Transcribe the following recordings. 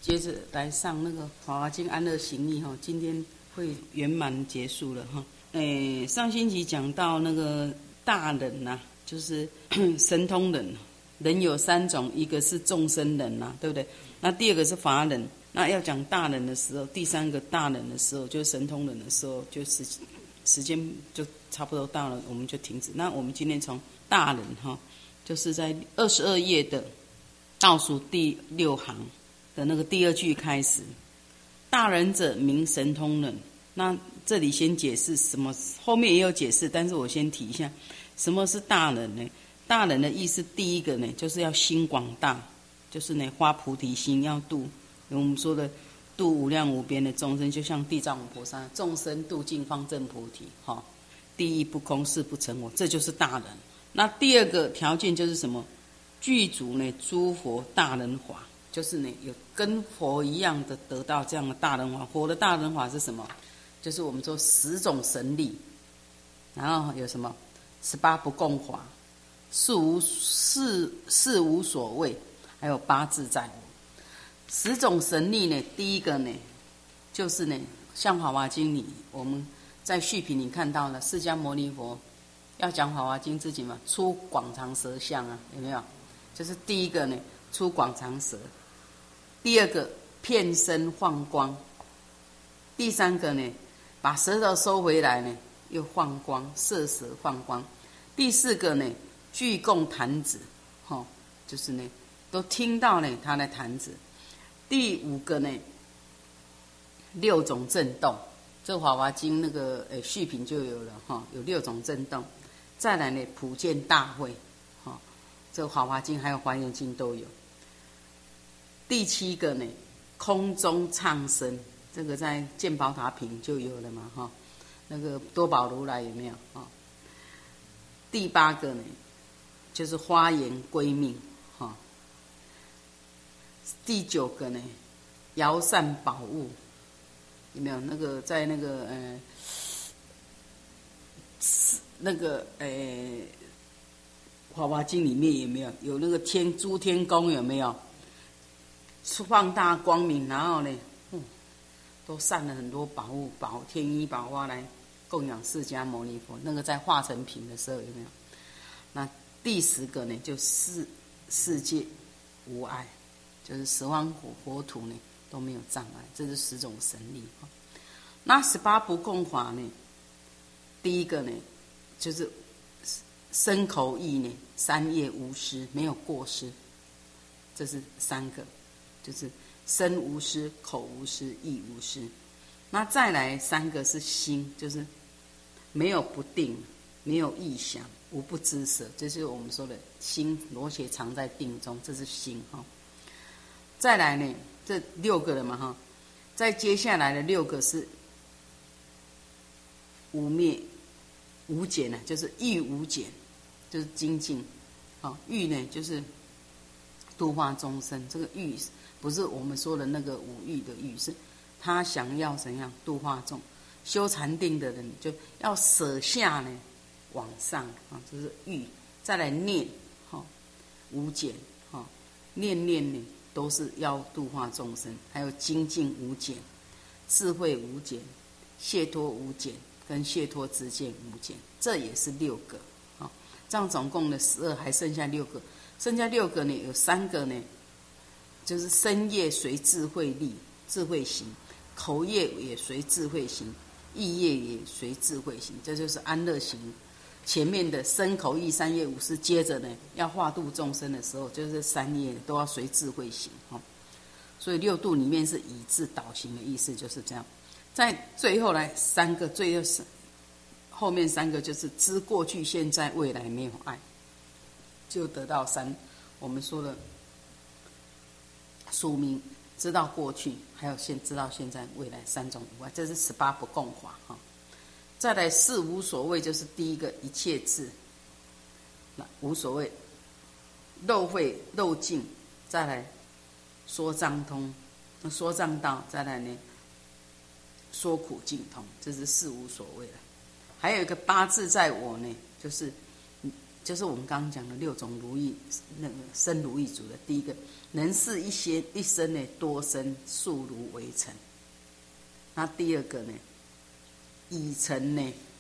接着来上那个《法华经·安乐行义》哈，今天会圆满结束了哈。上星期讲到那个大人呐、就是神通人，人有三种，一个是众生人呐、对不对？那第二个是法人。那要讲大人的时候，第三个大人的时候，就是神通人的时候，就是时间就差不多到了，我们就停止。那我们今天从大人哈，就是在22页的倒数第6行的那个第2句开始，大人者名神通人。那这里先解释什么，后面也有解释，但是我先提一下，什么是大人呢？大人的意思，第一个呢，就是要心广大，就是呢发菩提心，要度我们说的度无量无边的众生，就像地藏王菩萨，众生度尽方正菩提，地亦不空，誓不成我，这就是大人。那第二个条件就是什么？具足呢诸佛大人法，就是呢有跟佛一样的得到这样的大人法。佛的大人法是什么？就是我们说10种神力，然后有什么18不共法，事无所谓，还有8自在我。10种神力呢，第一个呢，就是呢，像《法华经》里，我们在序品里看到了，释迦牟尼佛要讲《法华经》之前嘛，出广长舌相啊，有没有？就是第一个呢，出广长舌；第二个，遍身放光；第三个呢，把舌头收回来呢，又放光，摄舌放光；第四个呢，具供弹指，就是呢，都听到呢他的弹指。第5个呢，6种震动，这《法华经》那个序品就有了有6种震动。再来呢，普见大会，这《法华经》还有《华严经》都有。第7个呢，空中唱声，这个在见宝塔品就有了嘛那个多宝如来有没有第8个呢，就是花言归命第9个呢，摇扇宝物，有没有？那个在那个华华经里面有没有？有那个诸天宫有没有？放大光明，然后呢，都散了很多宝物，天衣宝花来供养释迦牟尼佛。那个在化成品的时候有没有？那第10个呢，就世界无碍。就是十方国土呢都没有障碍，这是10种神力那18不共法呢，第一个呢就是身口意呢3业无失，没有过失，这是3个，就是身无失、口无失、意无失。那再来3个是心，就是没有不定，没有臆想，无不知舍，这就是我们说的心罗鞋藏在定中，这是心再来呢，这6个了嘛再接下来的6个是无灭无减就是欲无减，就是精进欲呢就是度化众生，这个欲不是我们说的那个五欲的欲，是他想要怎样度化众。修禅定的人就要舍下呢往上这是欲。再来念无减念呢都是要度化众生，还有精进无减、智慧无减、解脱无减跟解脱知见无减，这也是6个这样总共的12，还剩下6个。剩下6个呢，有3个呢，就是身业随智慧力、智慧行，口业也随智慧行，意业也随智慧行，这就是安乐行。前面的身口意3业5事，接着呢要化度众生的时候，就是3业都要随智慧行所以6度里面是以智导行的意思，就是这样。在最后来3个，后面3个就是知过去现在未来没有爱，就得到我们说的宿命，知道过去，还有知道现在未来3种无碍，这是18不共法再来4无所谓，就是第一个一切智，那无所谓，漏慧漏尽，再来说障通，说障道，再来呢说苦尽通，这是4无所谓了。还有一个8自在我呢，就就是我们刚刚讲的6种如意，那个生如意足的。第一个，能事一生呢多生数如为尘。那第二个呢，以成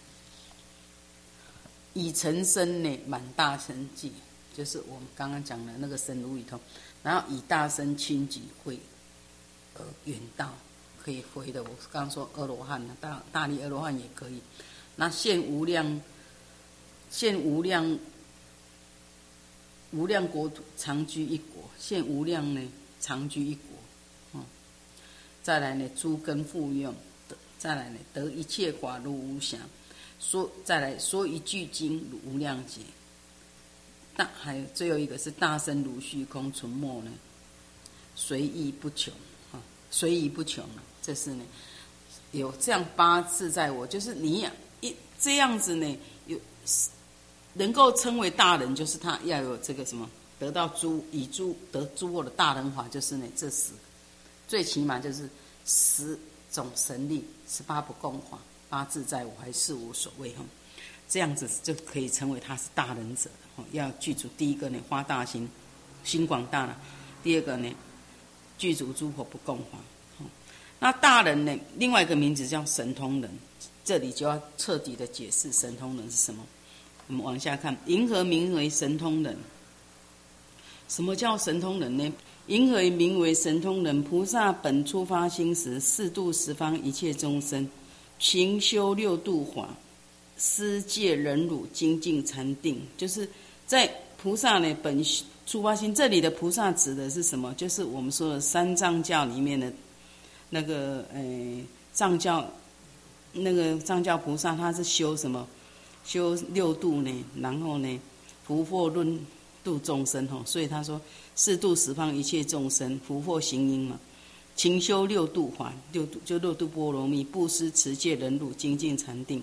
身呢满大生计，就是我们刚刚讲的那个生如意通。然后以大身轻举会远道，可以回的。我刚刚说阿罗汉呢，大力阿罗汉也可以。那现无量国土，常居一国。现无量呢，常居一国。再来呢，诸根复用。再来呢，得一切法如无暇。再来说一句经如无量劫。还有最后一个是大身如虚空，存没呢，随意不穷。随意不穷，这是呢有这样8字在我，就是你这样子呢，有能够称为大人，就是他要有这个什么，得到得诸恶的大人法，就是呢这10，最起码就是10种神力，18不共法，8字在我，还是无所谓。这样子就可以成为他是大人者。要具足第一个呢发大心，心广大了；第二个呢具足诸佛不共法。那大人呢，另外一个名字叫神通人，这里就要彻底的解释神通人是什么。我们往下看，银河名为神通人。什么叫神通人呢？银河名为神通人，菩萨本初发心时，四度十方一切众生，勤修6度法，施戒忍辱精进禅定。就是在菩萨呢本初发心，这里的菩萨指的是什么？就是我们说的三藏教里面的那个藏教菩萨，他是修什么？修6度呢，然后呢福祸论度众生。所以他说四度十方一切众生，福祸行因嘛。勤修6度法，6度就6度波罗蜜，布施持戒忍辱精进禅定。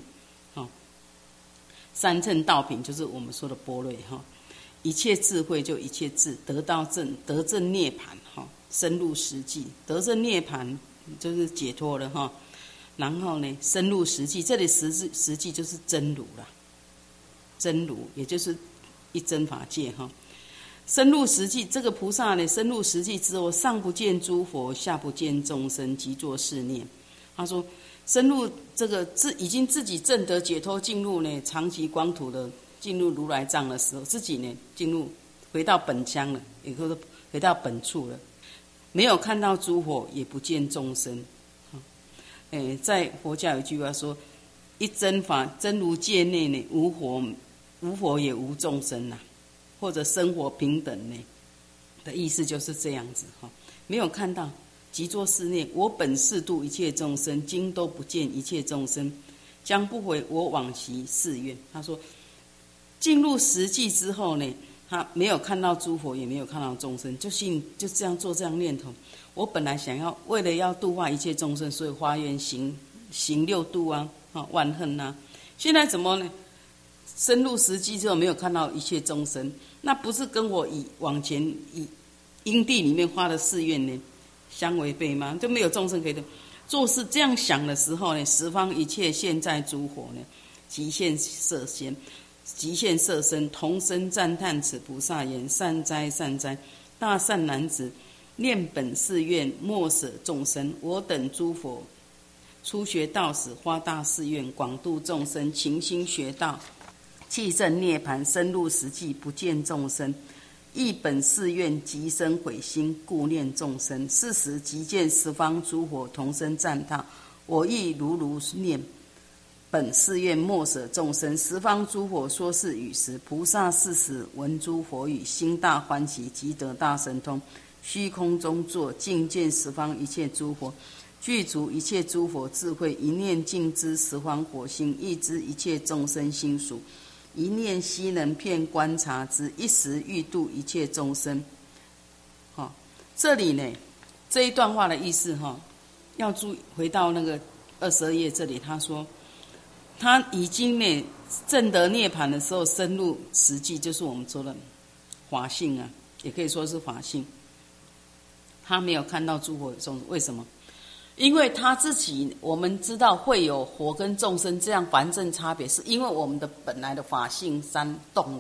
三乘道品就是我们说的般若。一切智慧就一切智，得正涅槃，深入实际，得正涅槃就是解脱了。然后呢深入实际，这里实际就是真如了，真如也就是一真法界。深入实际，这个菩萨呢深入实际之后，上不见诸佛，下不见众生，即作是念。他说深入这个已经自己证得解脱，进入呢长期光土的，进入如来藏的时候，自己呢回到本乡了，也就是说回到本处了，没有看到诸佛，也不见众生。在佛教有一句话说，一真法真如界内呢，无佛也无众生呐，或者生活平等呢的意思就是这样子。没有看到，即作是念，我本是度一切众生，今都不见一切众生，将不回我往昔誓愿。他说进入实际之后呢，他没有看到诸佛，也没有看到众生，就这样做这样念头。我本来想要为了要度化一切众生，所以发愿行6度啊，万恨啊。现在怎么呢？深入实际之后没有看到一切众生，那不是跟我往前因地里面发的誓愿呢相违背吗？就没有众生可以做事。这样想的时候呢，十方一切现在诸佛呢，极现色身，同声赞叹此菩萨言：善哉善哉，大善男子，念本誓愿，莫舍众生。我等诸佛初学道时，发大誓愿，广度众生，勤心学道，契证涅槃，深入实际，不见众生。亦本誓愿，即生悔心，故念众生。是时即见十方诸佛同声赞叹，我亦如念本誓愿，莫舍众生。十方诸佛说是语时，菩萨是时闻诸佛语，心大欢喜，即得大神通。虚空中坐，尽见十方一切诸佛，具足一切诸佛智慧，一念尽知十方火星，亦知一切众生心属。一念悉能遍观察之，一时欲度一切众生。这里呢，这一段话的意思要回到那个22页这里，他说他已经呢证得涅槃的时候，深入实际，就是我们说的法性啊，也可以说是法性。他没有看到诸佛众生，为什么？因为他自己，我们知道会有佛跟众生这样凡正差别，是因为我们的本来的法性三动了，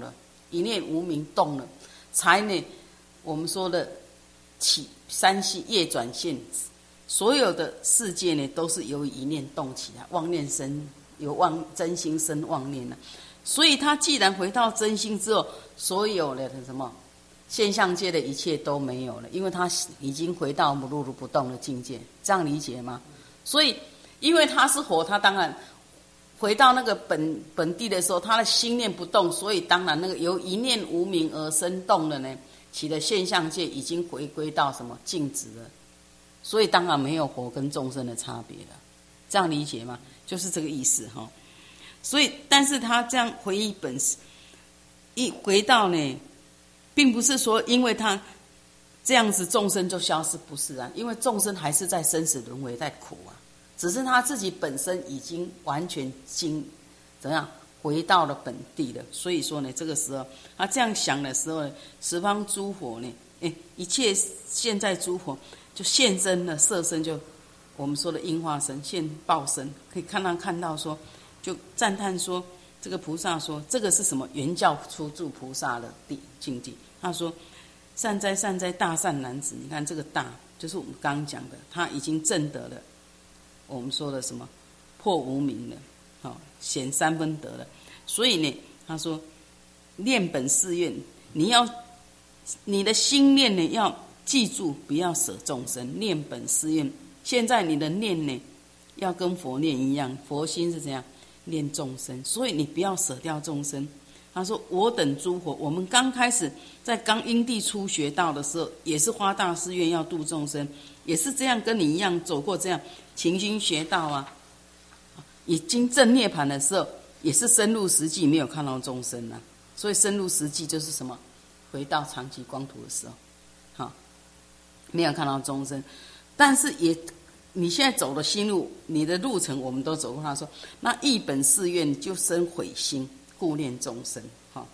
一念无明动了，才呢我们说的起三系业转现，所有的世界呢都是由一念动起来，妄念生，由真心生妄念了。所以他既然回到真心之后，所有的什么现象界的一切都没有了，因为他已经回到无如如不动的境界，这样理解吗？所以因为他是佛，他当然回到那个本地的时候，他的心念不动，所以当然那个由一念无明而生动的呢，其的现象界已经回归到什么静止了，所以当然没有佛跟众生的差别了，这样理解吗？就是这个意思哈。所以，但是他这样回忆本师，一回到呢，并不是说因为他这样子众生就消失，不是啊，因为众生还是在生死轮回在苦啊，只是他自己本身已经完全怎样回到了本地了。所以说呢，这个时候他这样想的时候呢，十方诸佛呢，一切现在诸佛就现身了，色身就我们说的应化身、现报身，可以看到说。就赞叹说，这个菩萨说，这个是什么？原教初住菩萨的境地。他说：“善哉善哉，大善男子！你看这个大，就是我们刚刚讲的，他已经证得了我们说的什么破无明了，好显三分德了。所以呢，他说念本誓愿，你的心念呢要记住，不要舍众生，念本誓愿。现在你的念呢，要跟佛念一样，佛心是怎样？”念众生，所以你不要舍掉众生。他说：“我等诸佛，我们刚开始在刚因地初学道的时候，也是发大誓愿要度众生，也是这样跟你一样走过这样勤心学道啊。已经正涅槃的时候，也是深入实际，没有看到众生啊。所以深入实际就是什么？回到长期光土的时候，好，没有看到众生，但是也。”你现在走的心路，你的路程我们都走过。他说：“那一本誓愿就生悔心，顾念众生。”哈，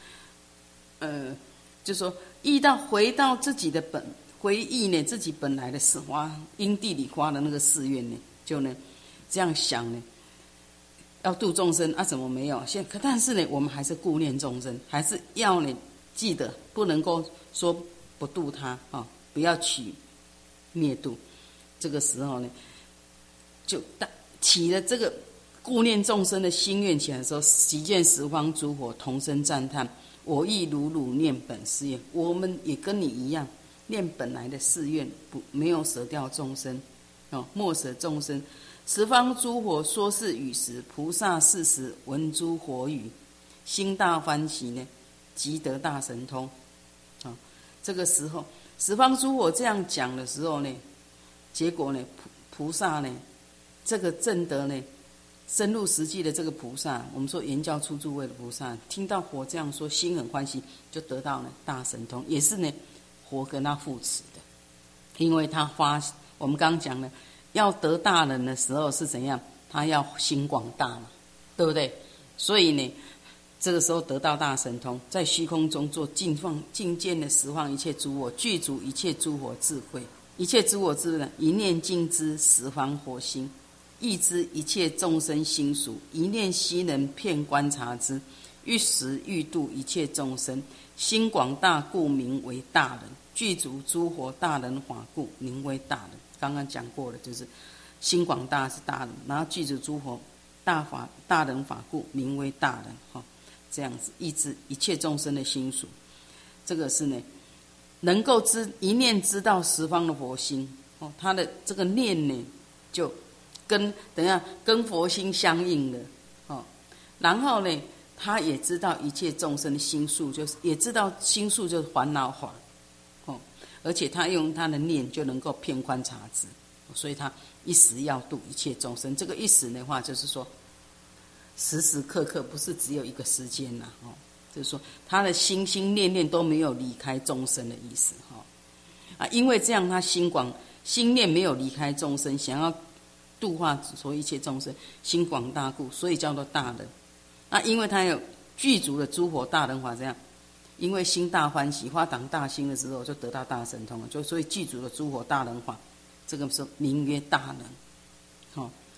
就说回到自己的回忆呢，自己本来的花因地里花的那个誓愿呢，就呢这样想呢，要度众生啊，怎么没有？但是呢，我们还是顾念众生，还是要呢记得，不能够说不度他啊，不要取灭度。这个时候呢，就起了这个顾念众生的心愿起来的时候，即见十方诸佛同声赞叹：“我亦如汝念本誓愿。”我们也跟你一样，念本来的誓愿，没有舍掉众生，莫舍众生。十方诸佛说是语时，菩萨是时闻诸佛语，心大欢喜呢，即得大神通。这个时候，十方诸佛这样讲的时候呢。结果呢，菩萨呢，这个证得呢，深入实际的这个菩萨，我们说原教初住位的菩萨，听到佛这样说，心很欢喜，就得到了大神通，也是呢，佛跟他扶持的，因为他我们刚刚讲了，要得大人的时候是怎样？他要心广大嘛，对不对？所以呢，这个时候得到大神通，在虚空中做尽见的十方一切诸佛，具足一切诸佛智慧。一切诸我智呢，一念尽知十方佛心，亦知一切众生心属，一念悉能遍观察之，欲时欲度一切众生，心广大故名为大人，具足诸佛大人法故名为大人。刚刚讲过了，就是心广大是大人，然后具足诸佛大人法故名为大人，这样子亦知一切众生的心属，这个是呢。能够一念知道十方的佛心，他的这个念呢，就跟佛心相应了，然后呢，他也知道一切众生的心数，就是也知道心数就是烦恼法，而且他用他的念就能够遍观察知，所以他一时要度一切众生。这个一时的话，就是说时时刻刻，不是只有一个时间呐，就是说，他的心心念念都没有离开众生的意思，因为这样他心念没有离开众生，想要度化所有一切众生，心广大故，所以叫做大人。因为他有具足的诸佛大人法，这样，因为心大欢喜，发挡大心的时候，就得到大神通了，所以具足的诸佛大人法，这个是名曰大人。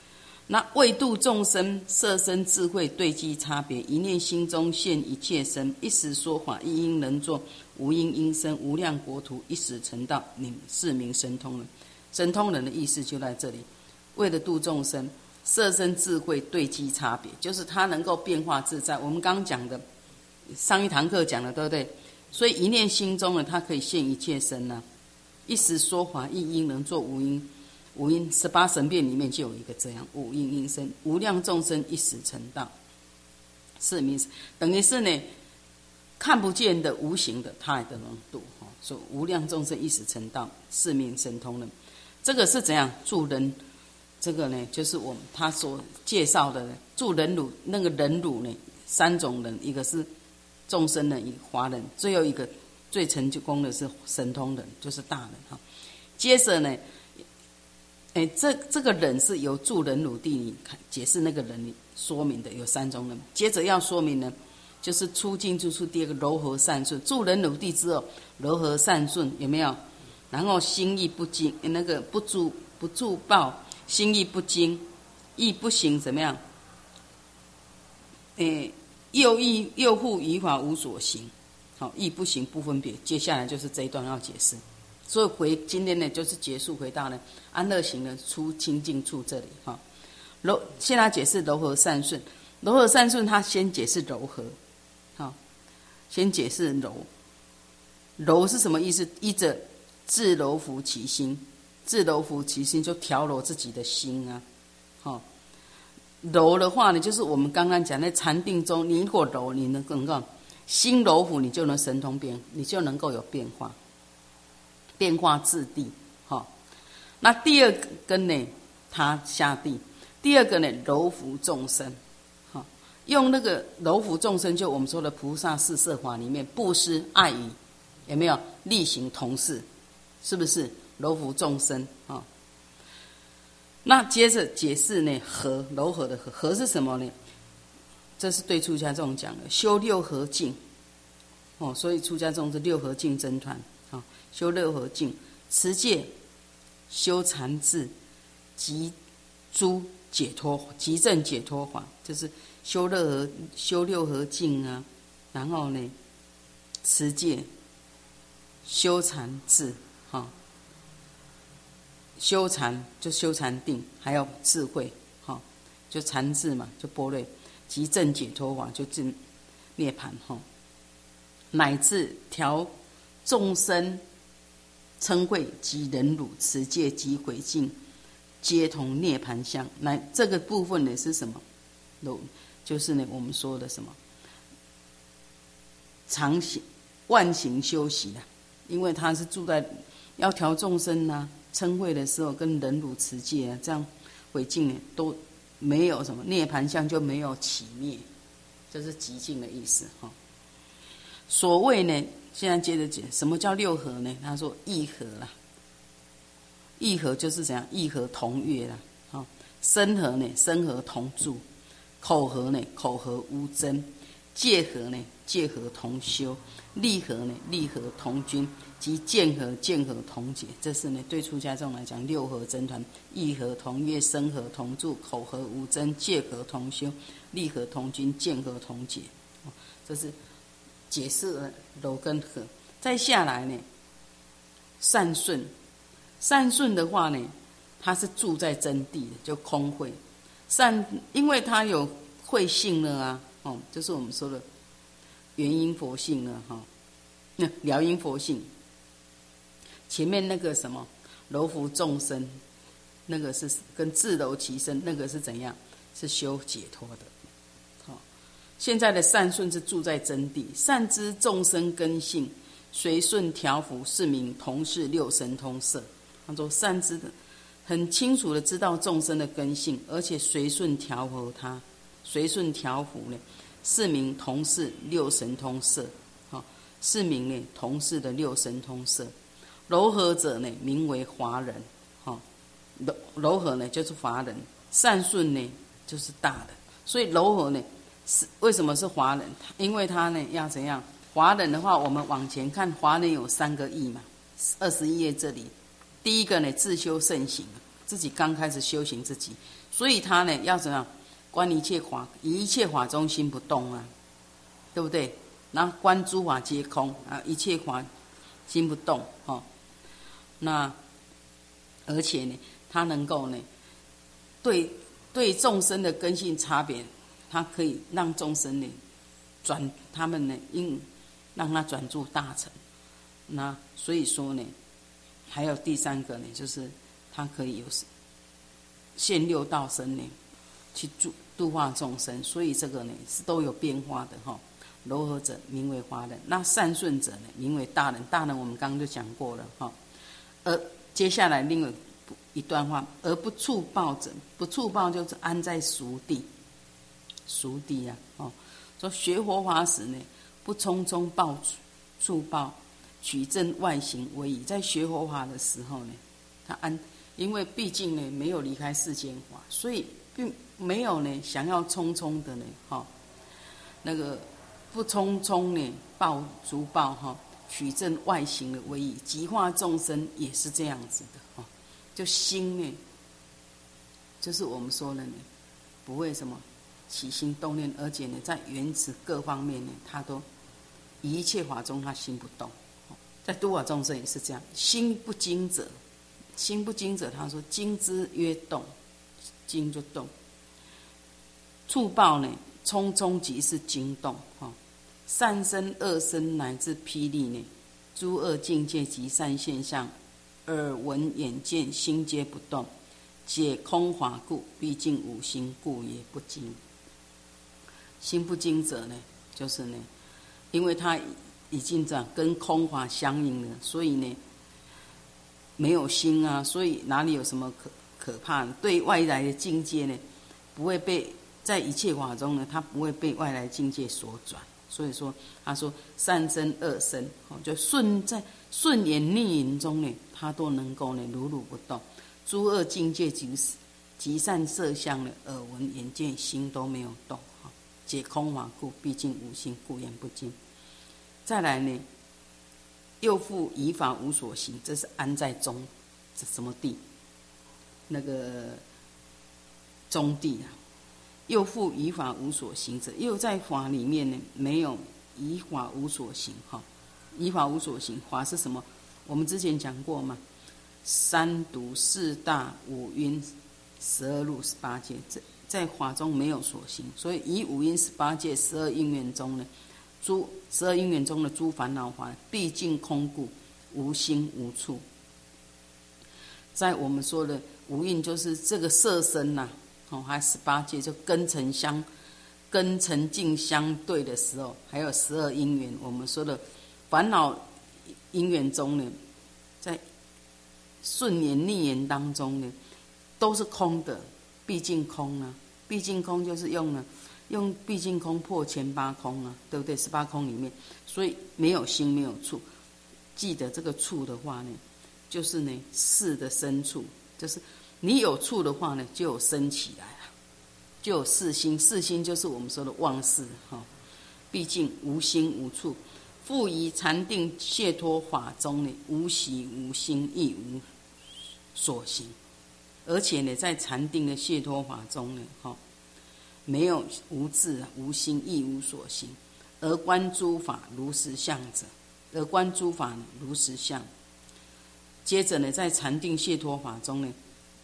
那为度众生，色身智慧对机差别，一念心中现一切身，一时说法，一因能作，无因应生，无量国土，一时成道，是名神通人。神通人的意思就在这里，为了度众生，色身智慧对机差别，就是他能够变化自在。我们刚刚讲的，上一堂课讲的，对不对？所以一念心中呢，他可以现一切身啊，一时说法，一因能作，无因。五因18神变里面就有一个这样，五因应生，无量众生一时成道，是名等于是呢，看不见的无形的他也都能度，所以无量众生一时成道，是名神通人。这个是怎样助人？这个呢，就是我们他所介绍的助人辱，那个人辱呢，3种人，一个是众生人，一个华人，最后一个最成就功的是神通人，就是大人哈。接着呢。这个人是由助人辱地你解释那个人说明的有3种人，接着要说明呢，就是出进住处第2个柔和善顺，助人辱地之后柔和善顺有没有？然后心意不惊，那个不助报，心意不惊，意不行怎么样？又意又护于法无所行，好，意不行不分别。接下来就是这一段要解释。所以今天呢，就是结束回到呢安乐行的出清净处这里哈。现在解释柔和善顺，柔和善顺，他先解释柔和，好，先解释柔。柔是什么意思？依着自柔服其心，自柔服其心就调柔自己的心啊，好。柔的话呢，就是我们刚刚讲在禅定中，你如果柔，你能够心柔服，你就能神通变，你就能够有变化。变化自地，那第2根呢，他下地。第2个呢，柔服众生，用那个柔服众生，就我们说的菩萨四摄法里面，布施、爱语，有没有力行同事？是不是柔服众生啊？那接着解释呢，和柔和的和，和是什么呢？这是对出家众讲的，修6合敬，所以出家众是6合敬僧团。修6合敬，持戒，修禅智，集诸解脱，集正解脱法，就是修6合敬啊。然后呢，持戒，修禅智，修禅就修禅定，还有智慧，就禅智嘛，就般若，集正解脱法就证涅槃，乃至调众生。嗔恚及忍辱，持戒及毁净，皆同涅槃相。这个部分呢是什么？就是呢我们说的什么常行万行修习啦。因为他是住在要调众生啊，嗔恚的时候跟忍辱持戒啊，这样毁净呢都没有什么涅槃相，就没有起灭，就是极尽的意思哈。所谓呢。现在接着讲，什么叫6合呢？他说意合啦，意合就是怎样？意合同悦啦，身合呢，身合同住；口合呢，口合无争；戒合呢，戒合同修；力合呢，力合同均；及见合，见合同解。这是呢对出家众来讲6合僧团：意合同悦，身合同住，口合无争，戒合同修，力合同均，见合同解。这是。解释了柔跟和，再下来呢，善顺，善顺的话呢，它是住在真谛的，就空慧善，因为它有慧性了啊，就是我们说的原因佛性了哈，那了因佛性，前面那个什么柔服众生，那个是跟自柔其身，那个是怎样？是修解脱的。现在的善顺是住在真谛，善知众生根性，随顺调伏，是名同是6神通摄。他说善知的很清楚的知道众生的根性，而且随顺调伏他，随顺调伏呢，是名同是6神通摄。是名呢同是的6神通摄。柔和者呢，名为华人。柔和呢就是华人，善顺呢就是大的，所以柔和呢。为什么是华人？因为他呢要怎样？华人的话，我们往前看，华人有3个义嘛。21页这里，第1个呢自修圣行， 自己刚开始修行自己，所以他呢要怎样观一切法，以一切法中心不动啊，对不对？然后观诸法皆空啊，一切法心不动哦。那而且呢，他能够呢对众生的根性差别，他可以让众生呢他们呢让他转入大乘。那所以说呢，还有第三个呢，就是他可以有现六道身呢去度化众生，所以这个呢是都有变化的哈。柔和者名为华人，那善顺者呢名为大人。大人我们刚刚就讲过了哈。而接下来另外一段话，而不触报者，不触报就是安在熟地，熟地啊哦。说学佛法时呢，不匆匆触报，取证外行为宜。在学佛法的时候呢，他因为毕竟呢没有离开世间法，所以并没有呢想要匆匆的呢那个不匆匆呢逐报取证外行的为宜，极化众生也是这样子的就心呢，就是我们说的呢，不会什么起心动念，而且呢在原始各方面呢，他都一切法中他心不动。在度化众生也是这样，心不惊者，心不惊者，他说惊之曰动，惊就动。触报呢，匆匆即是惊动善身恶身乃至霹雳呢，诸恶境界及善现象，耳闻眼见心皆不动，解空法故，毕竟无心故也不惊。心不惊者呢，就是呢，因为他已经这样跟空法相应了，所以呢没有心啊，所以哪里有什么可怕的？对外来的境界呢，不会被在一切法中呢，他不会被外来境界所转。所以说，他说善身恶身就在顺言逆言中呢，他都能够呢如如不动。诸恶境界及善色相呢，耳闻眼见心都没有动解空法故，毕竟无心故言不惊。再来呢，又复以法无所行，这是安在中，这什么地？那个中地啊。又复以法无所行者，又在法里面呢，没有以法无所行以法无所行，法是什么？我们之前讲过嘛，三毒四大五蕴12入18界，在法中没有所行，所以以五蕴18界12因缘中呢，12因缘中的诸烦恼法，毕竟空故，无心无处。在我们说的五蕴，就是这个色身呐还18界，就根尘境相对的时候，还有12因缘。我们说的烦恼因缘中呢，在顺言逆言当中呢，都是空的，毕竟空啊，毕竟空就是用毕竟空破前8空啊，对不对？18空里面，所以没有心没有处。记得这个处的话呢，就是呢事的深处，就是你有处的话呢，就有生起来了，就有事心。事心就是我们说的妄事毕竟无心无处，复于禅定解脱法中呢，无习无心亦无所行。而且呢，在禅定的解脱法中呢，没有无智无心亦无所行，而观诸法如实相者，而观诸法如实相。接着呢，在禅定解脱法中呢，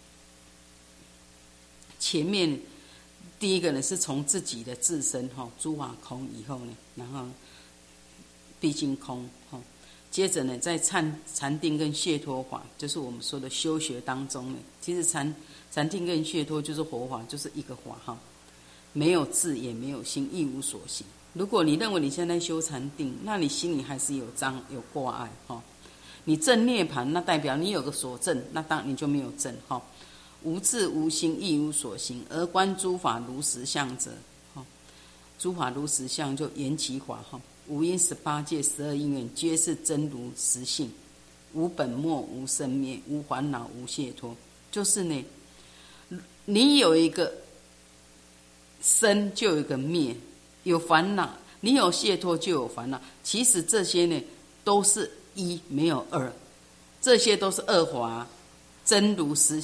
前面第一个呢是从自己的自身诸法空以后呢，然后毕竟空接着呢，在禅定跟解脱法，就是我们说的修学当中呢，其实禅定跟解脱就是佛法，就是一个法没有智也没有心，亦无所行。如果你认为你现在修禅定，那你心里还是有挂碍你证涅槃，那代表你有个所证，那当然你就没有证无智无心亦无所行，而观诸法如实相者诸法如实相就缘起法五因18界12因缘皆是真如实性，无本末无生灭，无烦恼无解脱。就是呢，你有一个生就有一个灭，有烦恼，你有解脱就有烦恼。其实这些呢都是一没有二，这些都是二法，真如实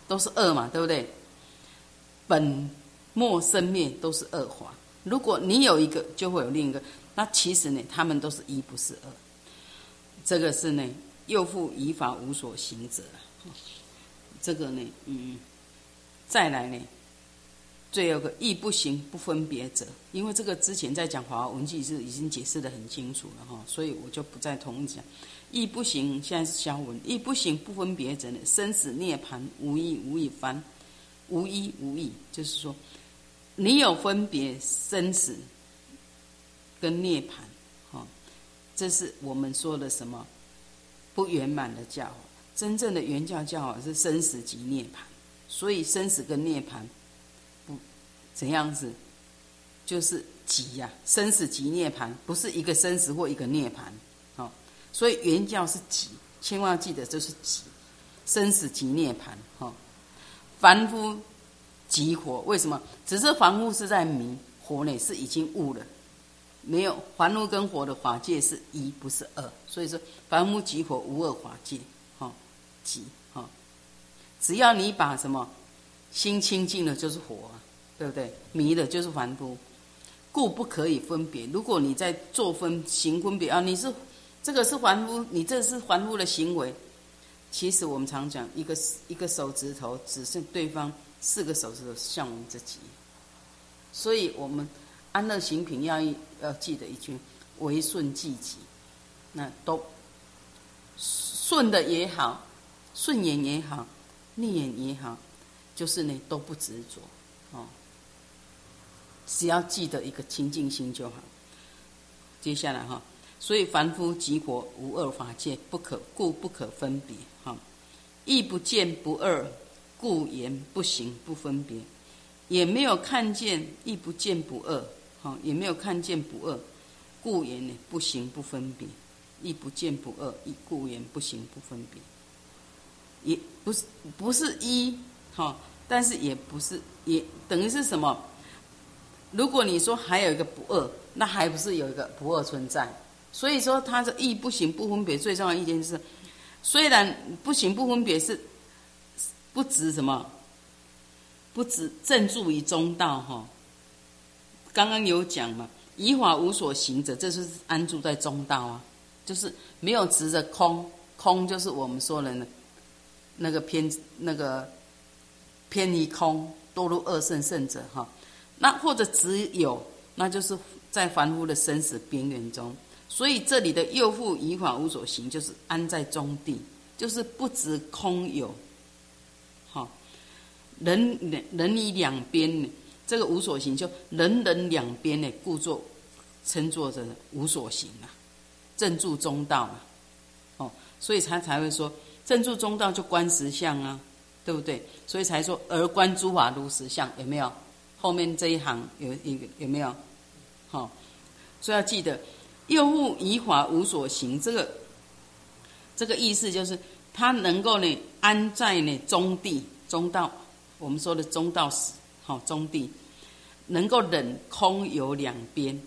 都是二嘛，对不对？本末生灭都是二法。如果你有一个，就会有另一个。那其实呢，他们都是一，不是二。这个是呢，又复以法无所行者。这个呢，再来呢，最后一个亦不行不分别者。因为这个之前在讲法华文记是已经解释得很清楚了哈，所以我就不再重讲。亦不行，现在是消文。亦不行不分别者呢，生死涅槃无异无异翻，无一无异，就是说，你有分别生死跟涅槃，这是我们说的什么不圆满的教法。真正的圆教教法是生死即涅槃，所以生死跟涅槃不怎样子，就是即呀，生死即涅槃，不是一个生死或一个涅槃，所以圆教是即，千万要记得这是即，生死即涅槃，凡夫即火，为什么？只是凡夫是在迷，火呢是已经悟了。没有凡夫跟火的法界是一，不是二，所以说凡夫即火无二法界，即只要你把什么心清净了就是火啊，对不对？迷了就是凡夫，故不可以分别。如果你在做行分别啊，你是这个是凡夫，你这是凡夫的行为。其实我们常讲，一个手指头只剩对方4个手指头像我们自己，所以我们安乐行品要记得一句：为顺即己。那都顺的也好，顺眼也好，逆眼也好，就是呢都不执着，只要记得一个清净心就好。接下来所以凡夫即火无二法界，故不可分别，亦不见不二，故言不行不分别。也没有看见，亦不见不二，也没有看见不二，故言呢不行不分别。亦不见不二，故言不行不分别。也不是一，但是也不是，也等于是什么？如果你说还有一个不二，那还不是有一个不二存在？所以说它的亦不行不分别最重要的一点是，虽然不行不分别是不止什么，不止正住于中道，刚刚有讲嘛，以法无所行者，这就是安住在中道啊，就是没有执着空，空就是我们说的那个偏离空，堕入二圣圣者那或者只有，那就是在凡夫的生死边缘中。所以这里的又复以法无所行，就是安在中地，就是不执空有。人以两边，这个无所行就人两边呢，故作称作着无所行啊，正住中道啊。所以才会说正住中道就观实相啊，对不对？所以才说而观诸法如实相，有没有？后面这一行有没有？所以要记得又复以法无所行，这个意思就是他能够呢安在呢中地中道，我们说的中道时，中地能够忍空有两边，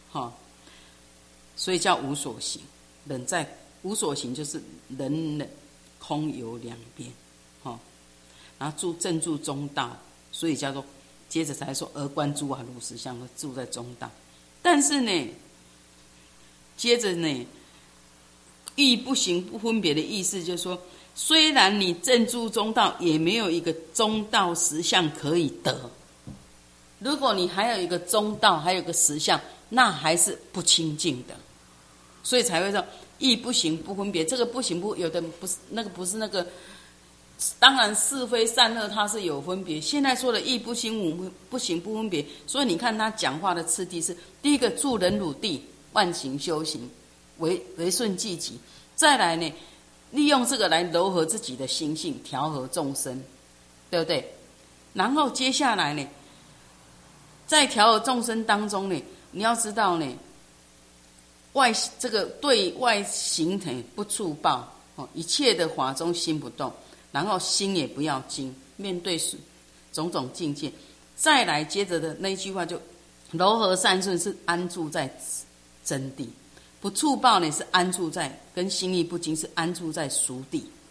所以叫无所行。忍在无所行就是忍空有两边，然后正住中道，所以叫做接着才说而观诸法如实相，住在中道。但是呢，接着呢，亦不行不分别的意思就是说，虽然你正住中道，也没有一个中道实相可以得。如果你还有一个中道，还有一个实相，那还是不清净的。所以才会说亦不行不分别。这个不行不，有的不是那个，不是那个。当然是非善恶它是有分别。现在说的亦不行不行不分别，所以你看他讲话的次第是：第一个助人辱地，万行修行，为顺即己；再来呢，利用这个来柔和自己的心性，调和众生，对不对？然后接下来呢，在调和众生当中呢，你要知道呢，这个对外行不触报，一切的法中心不动。然后心也不要惊，面对种种境界。再来接着的那一句话就柔和善顺是安住在真谛，不触报呢是安住在跟心意不惊是安住在熟谛。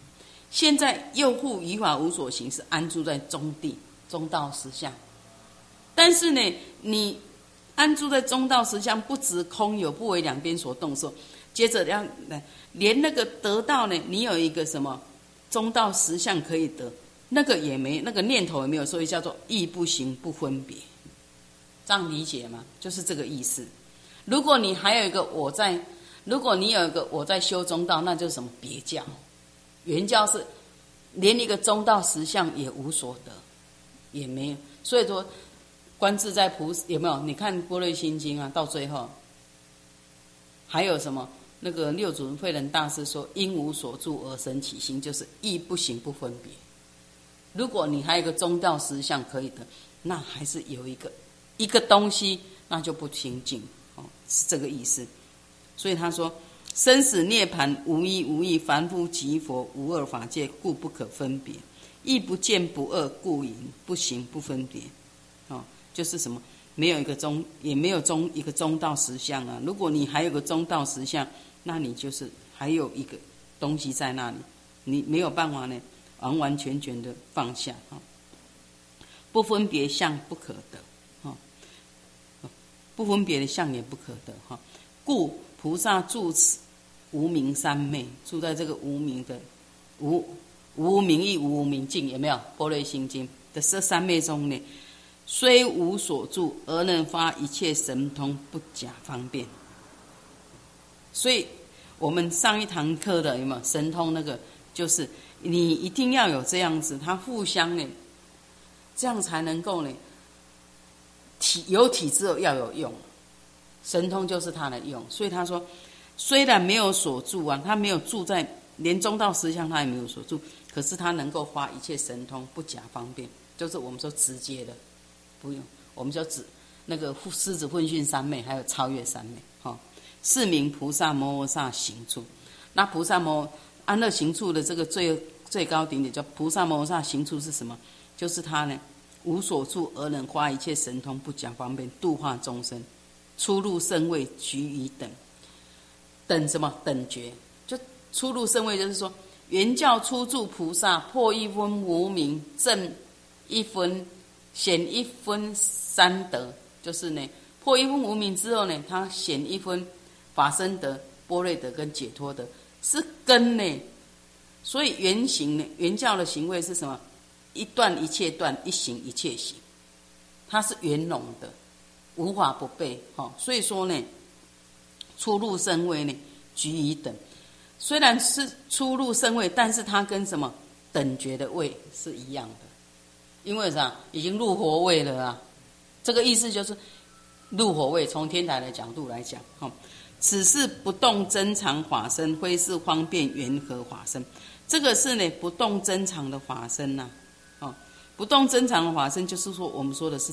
现在又复于法无所行，是安住在中地中道实相。但是呢，你安住在中道实相，不执空有，不为两边所动受。接着要连那个得到呢，你有一个什么中道实相可以得，那个也没，那个念头也没有，所以叫做亦不行不分别。这样理解吗？就是这个意思。如果你还有一个我在，如果你有一个我在修中道，那就是什么别教。原教是连一个中道实相也无所得，也没有。所以说观自在菩萨有没有？你看《般若心经》啊，到最后还有什么？那个六祖慧能大师说：“因无所住而生起心，就是亦不行不分别。”如果你还有一个中道实相可以得，那还是有一个东西，那就不清净哦，是这个意思。所以他说：“生死涅槃无一无异，凡夫即佛无二法界，故不可分别；亦不见不二，故云不行不分别。”哦，就是什么？没有一个中，也没有一个中道实相啊。如果你还有个中道实相，那你就是还有一个东西在那里，你没有办法呢，完完全全的放下啊。不分别相不可得啊，不分别的相也不可得哈。故菩萨住此无明三昧，住在这个无明的无明亦无明尽，有没有？般若心经的这三昧中呢？虽无所住，而能发一切神通，不假方便。所以，我们上一堂课的有没有神通？那个就是你一定要有这样子，它互相呢，这样才能够呢，有体之后要有用。神通就是它的用。所以他说，虽然没有所住啊，他没有住在连中道实相，他也没有所住，可是他能够发一切神通，不假方便，就是我们说直接的。不用，我们就指那个狮子混训三昧，还有超越三昧，是名菩萨摩诃萨行处。那菩萨安乐行处的这个最高顶点叫菩萨摩诃萨行处是什么？就是他呢无所住而能发一切神通，不假方便，度化众生，出入圣位，居于等什么等觉？就出入圣位，就是说原教初住菩萨，破一分无明，证一分。显一分三德，就是呢，破一分无明之后呢，他显一分法身德、般若德跟解脱德，是根呢。所以原行呢，原教的行为是什么？一断一切断，一行一切行，它是圆融的，无法不备。所以说呢，出入圣位呢，居于等。虽然是出入圣位，但是它跟什么等觉的位是一样的。因为啥？已经入佛位了啊！这个意思就是入佛位。从天台的角度来讲，此是不动增长法身，非是方便圆和法身。这个是呢不动增长的法身呐，不动增长的法身就是说我们说的是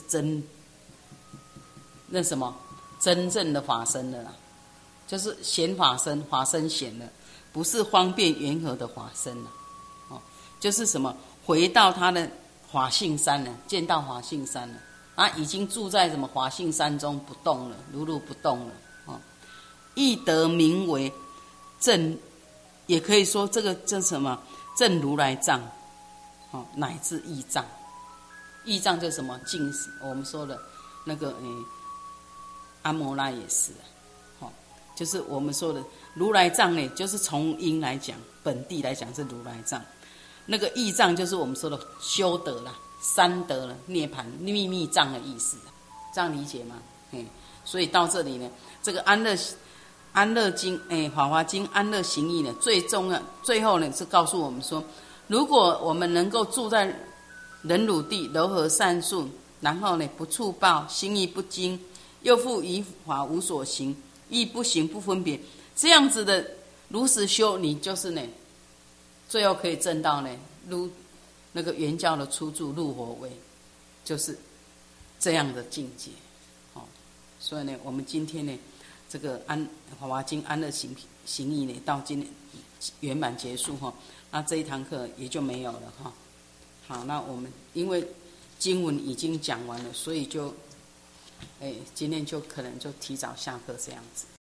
那什么真正的法身了啦，就是显法身，法身显了，不是方便圆和的法身了，就是什么回到他的。法性山了，见到法性山了，啊，已经住在什么法性山中不动了，如如不动了，亦得名为正，也可以说这个什么正如来藏，乃至义藏，义藏就是什么净，我们说的那个阿摩拉也是，就是我们说的如来藏呢，就是从因来讲，本地来讲是如来藏。那个义藏就是我们说的修德啦、三德了、涅槃秘密藏的意思，这样理解吗？所以到这里呢，这个安乐经，法华经安乐行义呢，最后呢是告诉我们说，如果我们能够住在忍辱地，柔和善顺，然后呢不触报，心意不惊，又复于法无所行，亦不行不分别，这样子的如实修，你就是呢。最后可以证到呢，如那个原教的初住入佛位，就是这样的境界。所以呢，我们今天呢，这个法华经安乐行义呢，到今天圆满结束哈。那这一堂课也就没有了哈。好，那我们因为经文已经讲完了，所以就，今天就可能就提早下课这样子。